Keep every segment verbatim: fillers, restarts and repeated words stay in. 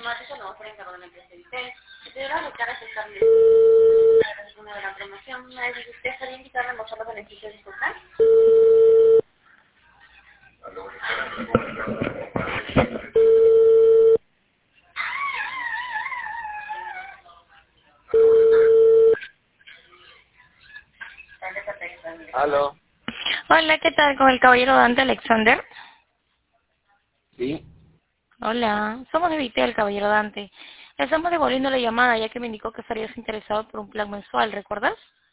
automático no ofrece con la empresa de usted. Se deberá buscar aceptarle una de la promoción. Una vez que usted estaría indicando mostrar los beneficios de su plan. Aló. Hola, ¿qué tal? Con el caballero Dante Alexander. Sí. Hola, somos de Vitel, caballero Dante. Le estamos devolviendo la llamada ya que me indicó que estarías interesado por un plan mensual, ¿recuerdas?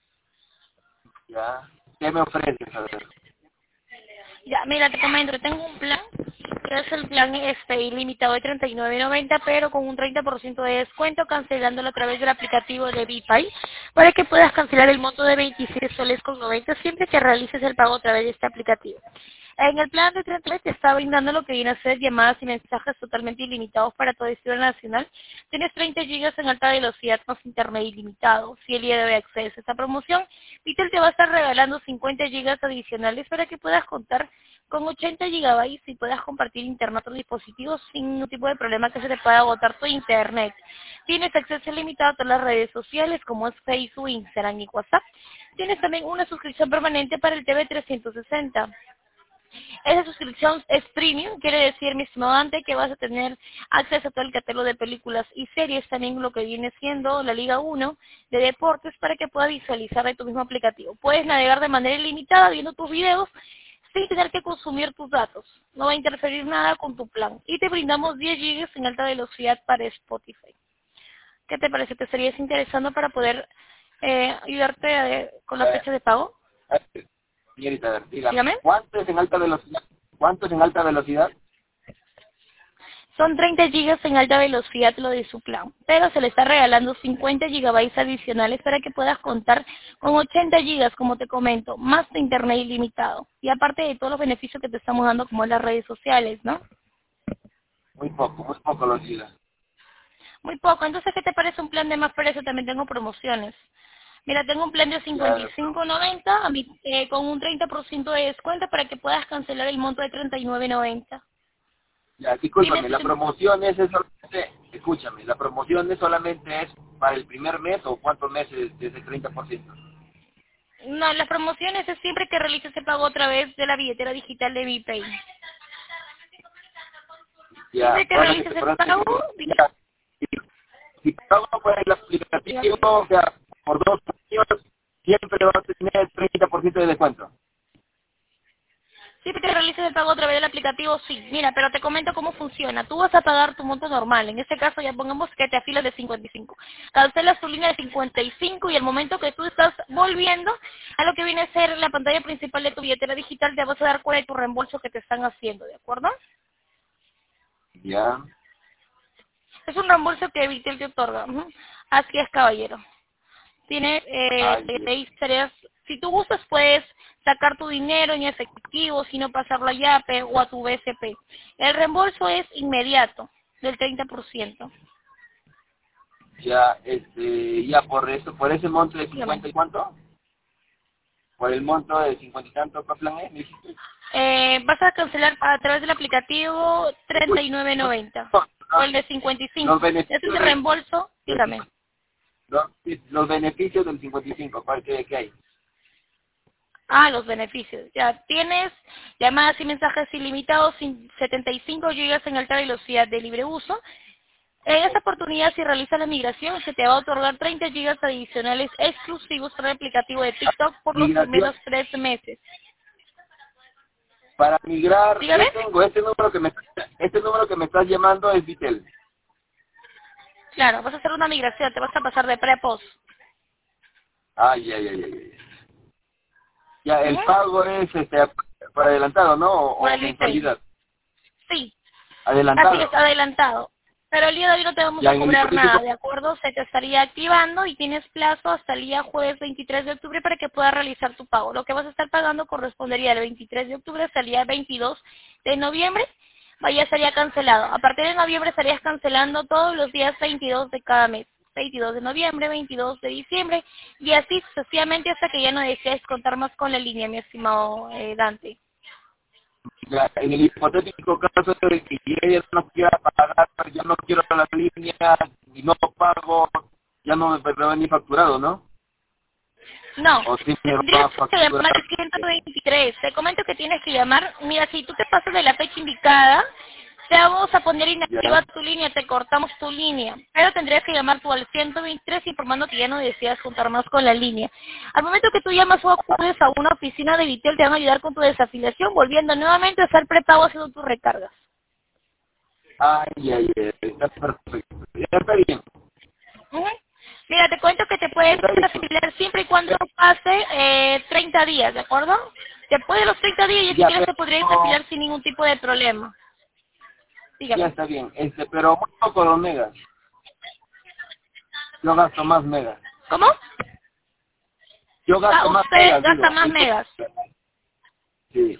Ya. ¿Qué me ofreces? A ver. Ya, mira, te comento, tengo un plan, que es el plan este ilimitado de treinta y nueve noventa, pero con un treinta por ciento de descuento, cancelándolo a través del aplicativo de ViPay, para que puedas cancelar el monto de veintiséis soles con noventa siempre que realices el pago a través de este aplicativo. En el plan de treinta te está brindando lo que viene a ser llamadas y mensajes totalmente ilimitados para todo destino nacional. Tienes treinta gigas en alta velocidad más internet ilimitado. Si el día de hoy accedes a esta promoción, Vitel te va a estar regalando cincuenta gigas adicionales para que puedas contar con ochenta gigabytes y puedas compartir internet a otros dispositivos sin ningún tipo de problema que se te pueda agotar tu internet. Tienes acceso ilimitado a todas las redes sociales como es Facebook, Instagram y WhatsApp. Tienes también una suscripción permanente para el T V trescientos sesenta. Esa suscripción es premium, quiere decir, mi estimado Dante, que vas a tener acceso a todo el catálogo de películas y series, también lo que viene siendo la Liga uno de deportes para que puedas visualizar de tu mismo aplicativo. Puedes navegar de manera ilimitada viendo tus videos sin tener que consumir tus datos. No va a interferir nada con tu plan. Y te brindamos diez gigas en alta velocidad para Spotify. ¿Qué te parece? ¿Te estarías interesando para poder eh, ayudarte eh, con la fecha de pago? Señorita, a ver, dígame. Dígame. ¿Cuánto es en alta velocidad? ¿Cuánto es en alta velocidad? Son treinta gigas en alta velocidad lo de su plan, pero se le está regalando cincuenta gigabytes adicionales para que puedas contar con ochenta gigas, como te comento, más de internet ilimitado. Y aparte de todos los beneficios que te estamos dando, como en las redes sociales, ¿no? Muy poco, muy poco los gigas. Muy poco. Entonces, ¿qué te parece un plan de más precio? También tengo promociones. Mira, tengo un plan de cincuenta y Ya, cinco noventa a mi- eh, con un treinta por ciento de descuento para que puedas cancelar el monto de treinta y nueve noventa. ya, Dime discúlpame, si la se- promoción es solamente, escúchame, la promoción es solamente es para el primer mes o cuántos meses de ese treinta por ciento. No, las promociones es siempre que realices el pago a través de la billetera digital de ViPay. Ya, Siempre que por eso, realices el por eso te pago, digo, ya, si, si pago por el aplicativo, o sea, por dos años, siempre vas a tener el treinta por ciento de descuento. siempre que realices el pago a través del aplicativo, sí. Mira, pero te comento cómo funciona. Tú vas a pagar tu monto normal. En este caso ya pongamos que te afilas de cincuenta y cinco. Cancelas tu línea de cincuenta y cinco y el momento que tú estás volviendo a lo que viene a ser la pantalla principal de tu billetera digital, te vas a dar cuenta de tu reembolso que te están haciendo, ¿de acuerdo? Ya, Es un reembolso que Vitel te otorga. Ujú. Así es, caballero. Tiene eh, ay, Dios. seis tareas. Si tú gustas, puedes sacar tu dinero en efectivo, si no pasarlo a Yape o a tu B C P. El reembolso es inmediato, del treinta por ciento. Ya, este, ya por eso, por ese monto de Dígame. cincuenta y cuánto, por el monto de cincuenta y tanto, ¿qué plan es? ¿Me dijiste? Eh, vas a cancelar a través del aplicativo treinta Escucha, y nueve no, noventa no, o el de cincuenta y los cinco. Ese es beneficios el del, reembolso, del dígame. cincuenta, los, los beneficios del cincuenta y cinco, ¿cuál que, que hay? Ah, los beneficios. Ya tienes llamadas y mensajes ilimitados, sin setenta y cinco gigas en alta velocidad de libre uso. En esta oportunidad, si realizas la migración, se te va a otorgar treinta gigas adicionales exclusivos para el aplicativo de TikTok por los Migración, primeros tres meses. para migrar, Dígame. yo tengo este número que me, este número que me estás llamando es Vitel. Claro, vas a hacer una migración, te vas a pasar de pre a post. Ay, ay, ay, ay, ay. Ya, el Ujú. pago es este, por adelantado, ¿no? Por O, o el ViPay. mensualidad. Sí. Así es, Adelantado. adelantado. Pero el día de hoy no te vamos Ya, a en el cobrar nada, hipotético, ¿de acuerdo? Se te estaría activando y tienes plazo hasta el día jueves veintitrés de octubre para que puedas realizar tu pago. Lo que vas a estar pagando correspondería del veintitrés de octubre hasta el día veintidós de noviembre. Vaya, estaría cancelado. A partir de noviembre estarías cancelando todos los días veintidós de cada mes. veintidós de noviembre, veintidós de diciembre y así sucesivamente hasta que ya no desees contar más con la línea, mi estimado eh, Dante. Ya, en el hipotético caso de que yo ya no quiera pagar, ya no quiero la línea y no pago, ya no me va a venir facturado, ¿no? No, O sí me va tendrías a que llamar facturar. al ciento veintitrés. Te comento que tienes que llamar. Mira, si tú te pasas de la fecha indicada, te vamos a poner inactiva Ya. tu línea, te cortamos tu línea. Pero tendrías que llamar tú al ciento veintitrés informando que ya no deseas juntar más con la línea. Al momento que tú llamas o acudes a una oficina de Vitel, te van a ayudar con tu desafiliación, volviendo nuevamente a hacer prepago haciendo tus recargas. Ay, ay, ay, está perfecto. Ya está bien. Ujú. Mira, te cuento que te puedes Está bien. desafiliar siempre y cuando pase eh, treinta días, ¿de acuerdo? Después de los treinta días, ya si Ya, quieres, pero, te podrías desafiliar sin ningún tipo de problema. ya Dígame. está bien. Este, pero muy poco los megas. Yo gasto más megas. ¿Cómo? Yo Ah, gasto más usted megas, gasta digo. más megas. Sí.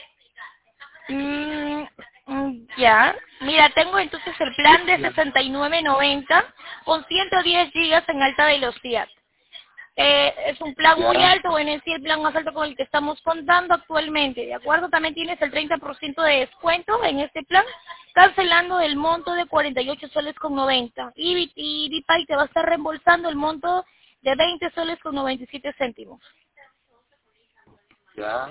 Mm, mm, ya. Mira, tengo entonces el plan de sesenta y nueve noventa con ciento diez gigas en alta velocidad. Eh, es un plan muy Ya. alto, bueno, en sí el plan más alto con el que estamos contando actualmente, ¿de acuerdo? También tienes el treinta por ciento de descuento en este plan, cancelando el monto de cuarenta y ocho soles con noventa. Y, Bi- y Bipay te va a estar reembolsando el monto de veinte soles con noventa y siete céntimos. Ya.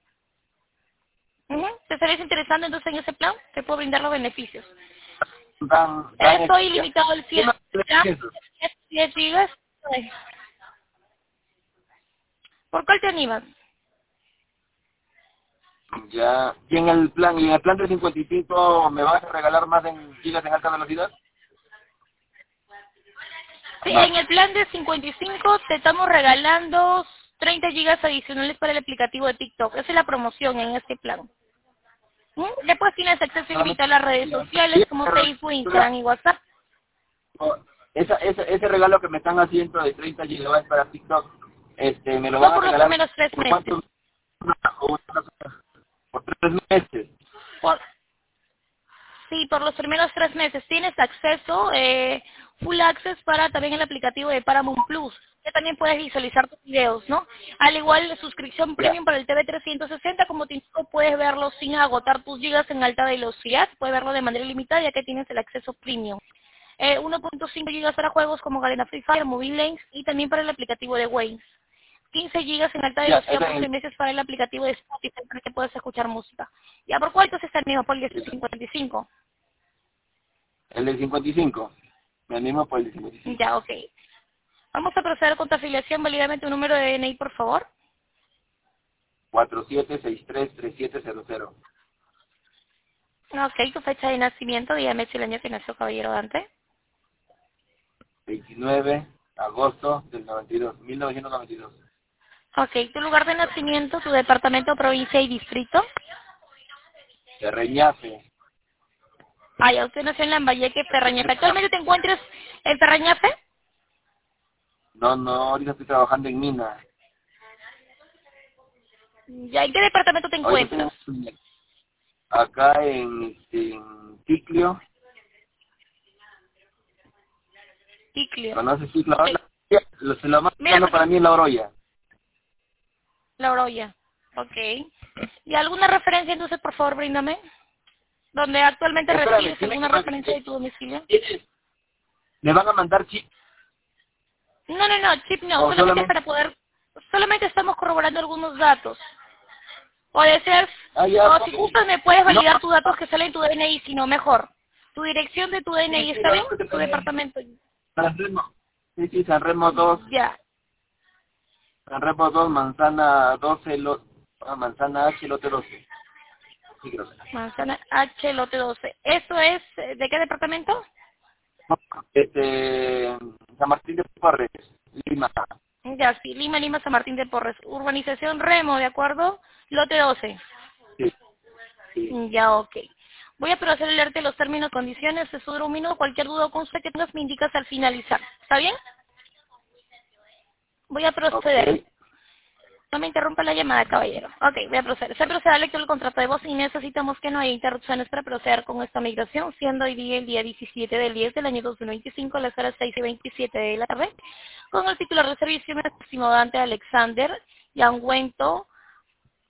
Ujú. ¿Te estarías interesando entonces en ese plan? Te puedo brindar los beneficios. Dan, dan, Estoy ya. ilimitado al ¿Qué cien, más le plan, pienso? diez gigas. Ay, ¿por cuál te animas? Ya. ¿Y en el plan, y en el plan de cincuenta y cinco me vas a regalar más en gigas en alta velocidad? Sí, No. en el plan de cincuenta y cinco te estamos regalando treinta gigas adicionales para el aplicativo de TikTok. Esa es la promoción en este plan. ¿Mm? Después tienes acceso ilimitado a las redes sociales Sí, como pero, Facebook, Instagram y WhatsApp. esa, esa, ese regalo que me están haciendo de treinta gigabytes para TikTok, este, me lo Son van a por los regalar primeros tres por meses. cuántos, una, o una- por tres meses. Por, sí, por los primeros tres meses tienes acceso, eh, full access para también el aplicativo de Paramount Plus. Que también puedes visualizar tus videos, ¿no? Al igual de suscripción Ya, premium para el T V trescientos sesenta, como te indico, puedes verlo sin agotar tus gigas en alta velocidad, puedes verlo de manera ilimitada ya que tienes el acceso premium. Eh, uno punto cinco gigas para juegos como Garena Free Fire, Mobile Links y también para el aplicativo de Waze. quince gigas en alta ya, velocidad ese por es seis meses para el aplicativo de Spotify para que puedas escuchar música. ¿Ya por cuánto se está el mismo? Por el el, cincuenta y cinco. el del cincuenta y cinco. Me animo por el del cincuenta y cinco. Ya, ok. Vamos a proceder con tu afiliación. Validame tu número de D N I, por favor. cuatro siete seis tres tres siete cero cero. Ok, tu fecha de nacimiento. Dígame si el año que nació Caballero Dante. veintinueve de agosto del noventa y dos, mil novecientos noventa y dos. Ok, tu lugar de nacimiento, tu departamento, provincia y distrito. De Reñafe. Ah, ya, usted nació en Lambayeque, Ferrañafe. ¿Actualmente te encuentras en Ferrañafe? No, no, ahorita estoy trabajando en mina. Ya, ¿en qué departamento te Ahorita encuentras? estoy acá en, en Ticlio. Ticlio. ¿Conoces Ticlio? Ok, Ahora, lo- se lo más mira, cercano para porque... mí es La Oroya. La Oroya. Ok. ¿Y alguna referencia entonces, por favor, bríndame? ¿Donde actualmente Espérame, resides tiene alguna que man- referencia de tu domicilio? ¿tienes- ¿me van a mandar chip No, no, no, chip no, o solamente solamente? para poder, solamente estamos corroborando algunos datos. O deseas, Ah, ya, o si porque- gustas me puedes no, validar tus datos que salen en tu D N I, si no mejor. ¿Tu dirección de tu sí, D N I sí, está no, bien? que te ¿Tu pedí. departamento? San Remo. Sí, sí, San Remo dos, Ya, San Remo dos, manzana doce, lo, ah, manzana H, lote doce. Sí, creo que. Manzana H, lote doce. ¿Eso es eh, de qué departamento? Este, San Martín de Porres, Lima. Ya, sí, Lima, Lima, San Martín de Porres. Urbanización Remo, ¿de acuerdo? Lote doce. Sí, sí. Ya, ok. Voy a proceder a leerte los términos y condiciones. Eso dura un minuto. Cualquier duda o consulta que tengas me indicas al finalizar. ¿Está bien? Voy a proceder. Ok. No me interrumpa la llamada, caballero. Ok, voy a proceder. Se procede a lectura del contrato de voz y necesitamos que no haya interrupciones para proceder con esta migración, siendo hoy día el día diecisiete del diez del año dos mil veinticinco a las horas seis y veintisiete de la tarde, con el titular de servicio, máximo Dante Alexander Yangüento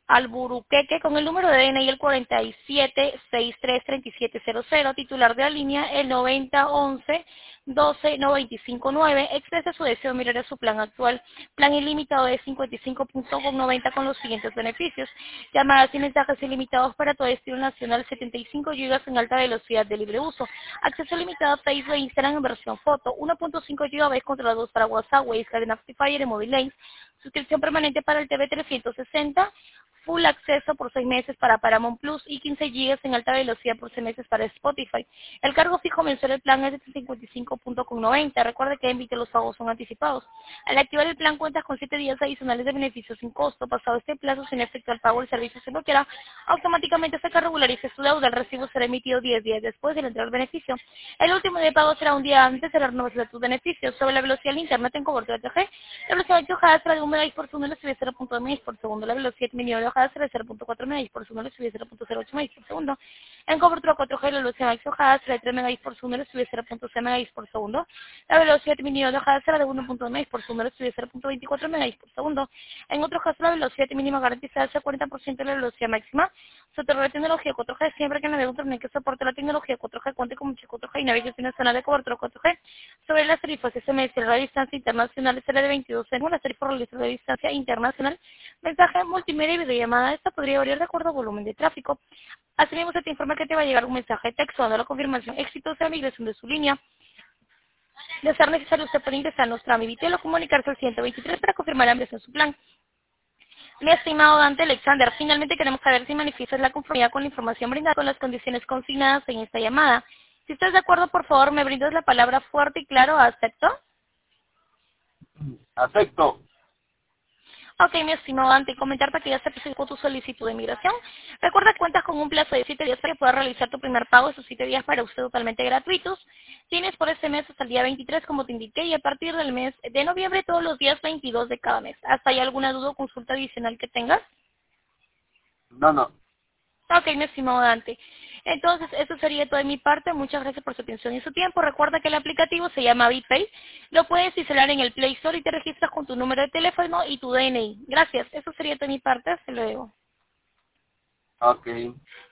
Alburuqueque, con el número de D N I el cuarenta y siete sesenta y tres treinta y siete cero cero, titular de la línea el noventa once doce noventa y cinco nueve, expresa su deseo de mirar a su plan actual, plan ilimitado de cincuenta y cinco punto noventa con los siguientes beneficios: llamadas y mensajes ilimitados para todo destino nacional, setenta y cinco gigas en alta velocidad de libre uso, acceso limitado a Facebook e Instagram en versión foto, uno punto cinco gigabytes controlados para WhatsApp, Waze, Cadena Fire y Mobile Lanes, suscripción permanente para el T V trescientos sesenta, full acceso por seis meses para Paramount Plus y quince gigas en alta velocidad por seis meses para Spotify. El cargo fijo mensual del plan es de cincuenta y cinco punto noventa. Recuerde que Envite los pagos son anticipados. Al activar el plan cuentas con siete días adicionales de beneficios sin costo. Pasado este plazo, sin efectuar el pago del servicio se bloqueará automáticamente hasta que regularice su deuda. El recibo será emitido diez días después de la entrega del beneficio. El último día de pago será un día antes de la renovación de tus beneficios. Sobre la velocidad del internet en cobertura tres G, la velocidad ocho G será de un megabyte por segundo, recibe cero punto dos megabytes por segundo. La velocidad mínima de hojas será de cero punto cuatro megabytes por segundo, recibe cero punto cero ocho megabytes por segundo. En cobertura cuatro G, la velocidad máxima de hojas será de tres megabytes por segundo, recibe cero punto seis megabytes por segundo. La velocidad mínima de hojas será de uno punto dos megabytes por segundo, recibe cero punto veinticuatro megabytes por segundo. En otro caso, la velocidad mínima garantizada es el cuarenta por ciento de la velocidad máxima. Se otorga la tecnología cuatro G siempre que navegue un internet que soporte la tecnología cuatro G, cuente con mucho cuatro G y navegación nacional de cobertura cuatro G. Sobre las tarifas S M S, la distancia internacional será de veintidós céntimos, las tarifas realizadas de distancia internacional, mensaje, multimedia y videollamada. Esta podría variar de acuerdo al volumen de tráfico. Asimismo, se te informa que te va a llegar un mensaje de texto dando la confirmación exitosa de la migración de su línea. De ser necesario, usted puede ingresar a nuestra Amivitelo o comunicarse al ciento veintitrés para confirmar la migración de su plan. Mi estimado Dante Alexander, finalmente queremos saber si manifiestas la conformidad con la información brindada con las condiciones consignadas en esta llamada. Si estás de acuerdo, por favor, me brindas la palabra fuerte y claro, ¿acepto? Acepto. Ok, mi estimado Dante, comentarte que ya se presentó tu solicitud de migración. Recuerda que cuentas con un plazo de siete días para que puedas realizar tu primer pago, esos siete días para usted totalmente gratuitos. Tienes por este mes hasta el día veintitrés, como te indiqué, y a partir del mes de noviembre todos los días veintidós de cada mes. ¿Hasta ahí alguna duda o consulta adicional que tengas? No, no. Ok, mi estimado Dante. Entonces, eso sería todo de mi parte. Muchas gracias por su atención y su tiempo. Recuerda que el aplicativo se llama BitPay. Lo puedes instalar en el Play Store y te registras con tu número de teléfono y tu D N I. Gracias. Eso sería todo de mi parte. Hasta luego. Ok.